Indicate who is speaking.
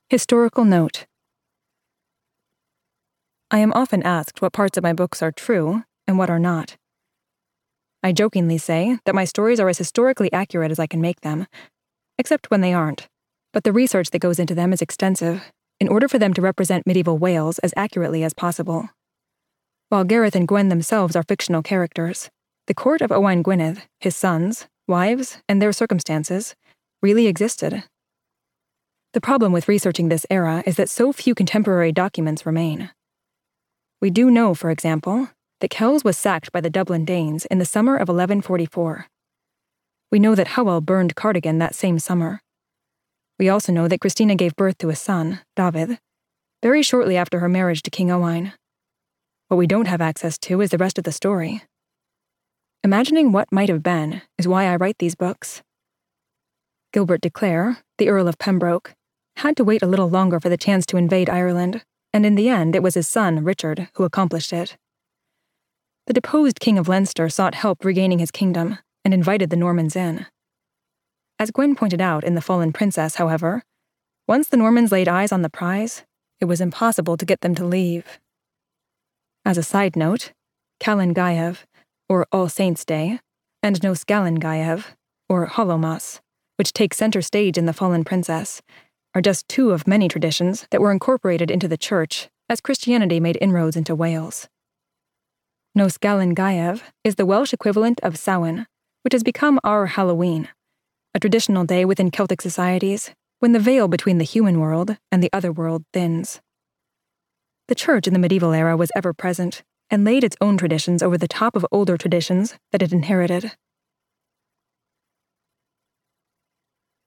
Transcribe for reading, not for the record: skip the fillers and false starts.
Speaker 1: Historical note. I am often asked what parts of my books are true and what are not. I jokingly say that my stories are as historically accurate as I can make them, except when they aren't, but the research that goes into them is extensive, in order for them to represent medieval Wales as accurately as possible. While Gareth and Gwen themselves are fictional characters, the court of Owain Gwynedd, his sons, wives, and their circumstances really existed. The problem with researching this era is that so few contemporary documents remain. We do know, for example, that Kells was sacked by the Dublin Danes in the summer of 1144. We know that Howell burned Cardigan that same summer. We also know that Christina gave birth to a son, David, very shortly after her marriage to King Owain. What we don't have access to is the rest of the story. Imagining what might have been is why I write these books. Gilbert de Clare, the Earl of Pembroke, had to wait a little longer for the chance to invade Ireland, and in the end it was his son, Richard, who accomplished it. The deposed King of Leinster sought help regaining his kingdom and invited the Normans in. As Gwen pointed out in The Fallen Princess, however, once the Normans laid eyes on the prize, it was impossible to get them to leave. As a side note, Calan Gaeaf, or All Saints' Day, and Nos Galan Gaeaf, or Holomas, which take center stage in The Fallen Princess, are just two of many traditions that were incorporated into the church as Christianity made inroads into Wales. Nos Galan Gaeaf is the Welsh equivalent of Samhain, which has become our Halloween, a traditional day within Celtic societies when the veil between the human world and the other world thins. The church in the medieval era was ever present and laid its own traditions over the top of older traditions that it inherited.